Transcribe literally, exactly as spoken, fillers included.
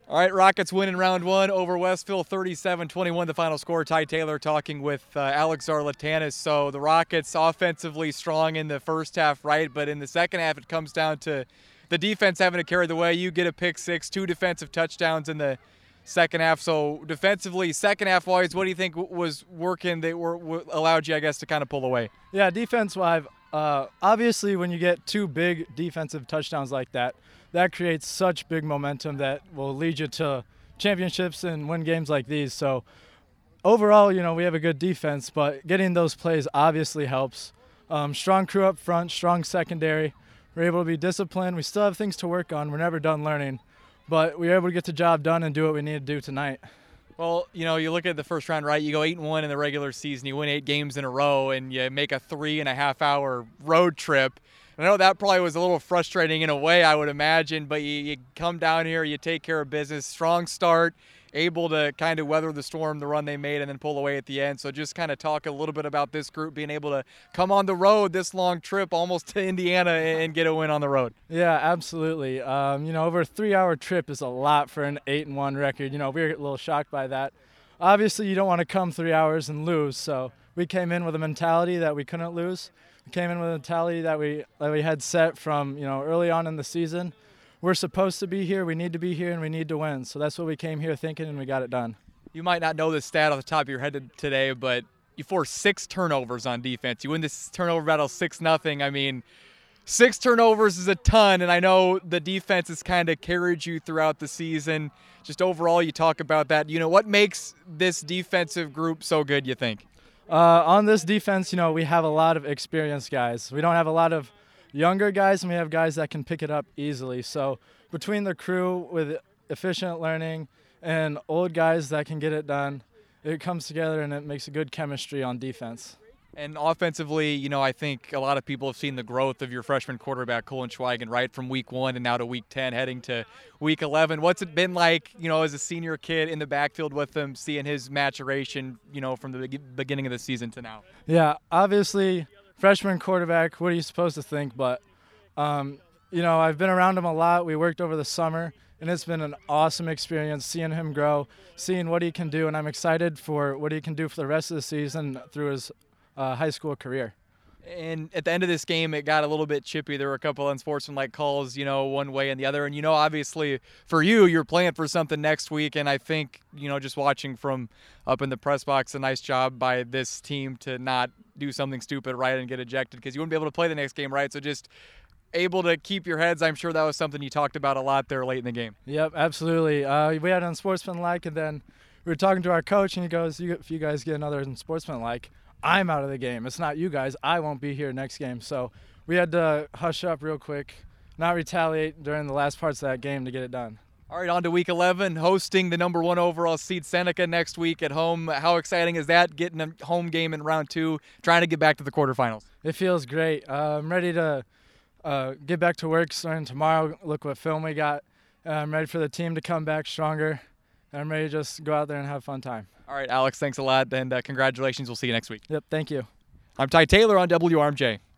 All right, Rockets winning round one over Westville, thirty-seven twenty-one, the final score. Ty Taylor talking with uh, Alex Zarlatanis. So the Rockets offensively strong in the first half, right? But in the second half, it comes down to the defense having to carry the way. You get a pick six, two defensive touchdowns in the second half. So defensively, second half-wise, what do you think was working that were, allowed you, I guess, to kind of pull away? Yeah, defense-wise, uh, obviously when you get two big defensive touchdowns like that, that creates such big momentum that will lead you to championships and win games like these. So overall, you know, we have a good defense, but getting those plays obviously helps. Um, strong crew up front, strong secondary. We're able to be disciplined. We still have things to work on. We're never done learning, but we were able to get the job done and do what we need to do tonight. Well, you know, you look at the first round, right? You go eight and one in the regular season. You win eight games in a row, and you make a three and a half hour road trip. I know that probably was a little frustrating in a way, I would imagine, but you, you come down here, you take care of business, strong start, able to kind of weather the storm, the run they made, and then pull away at the end. So just kind of talk a little bit about this group being able to come on the road this long trip almost to Indiana and get a win on the road. Yeah, absolutely. Um, you know, over a three-hour trip is a lot for an eight and one record. You know, we were a little shocked by that. Obviously, you don't want to come three hours and lose, so we came in with a mentality that we couldn't lose. We came in with a mentality that we that we had set from, you know, early on in the season. We're supposed to be here, we need to be here, and we need to win. So that's what we came here thinking, and we got it done. You might not know this stat off the top of your head today, but you forced six turnovers on defense. You win this turnover battle six nothing. I mean, six turnovers is a ton, and I know the defense has kind of carried you throughout the season. Just overall, you talk about that. You know, what makes this defensive group so good, you think? Uh, on this defense, you know, we have a lot of experienced guys. We don't have a lot of younger guys, and we have guys that can pick it up easily. So between the crew with efficient learning and old guys that can get it done, it comes together and it makes a good chemistry on defense. And offensively, you know, I think a lot of people have seen the growth of your freshman quarterback, Colin Schweigen, right from week one and now to week ten, heading to week eleven. What's it been like, you know, as a senior kid in the backfield with him, seeing his maturation, you know, from the beginning of the season to now? Yeah, obviously, freshman quarterback, what are you supposed to think? But, um, you know, I've been around him a lot. We worked over the summer, and it's been an awesome experience seeing him grow, seeing what he can do, and I'm excited for what he can do for the rest of the season through his uh, high school career. And at the end of this game, it got a little bit chippy. There were a couple unsportsmanlike calls, you know, one way and the other. And, you know, obviously for you, you're playing for something next week. And I think, you know, just watching from up in the press box, a nice job by this team to not do something stupid, right, and get ejected because you wouldn't be able to play the next game, right? So just able to keep your heads. I'm sure that was something you talked about a lot there late in the game. Yep, absolutely. Uh, we had unsportsmanlike, and then we were talking to our coach, and he goes, you, if you guys get another unsportsmanlike, I'm out of the game. It's not you guys. I won't be here next game. So we had to hush up real quick, not retaliate during the last parts of that game to get it done. All right, on to week eleven, hosting the number one overall seed Seneca next week at home. How exciting is that, getting a home game in round two, trying to get back to the quarterfinals? It feels great. Uh, I'm ready to uh, get back to work starting tomorrow, look what film we got. Uh, I'm ready for the team to come back stronger. I'm ready to just go out there and have a fun time. All right, Alex, thanks a lot, and uh, congratulations. We'll see you next week. Yep, thank you. I'm Ty Taylor on W R M J.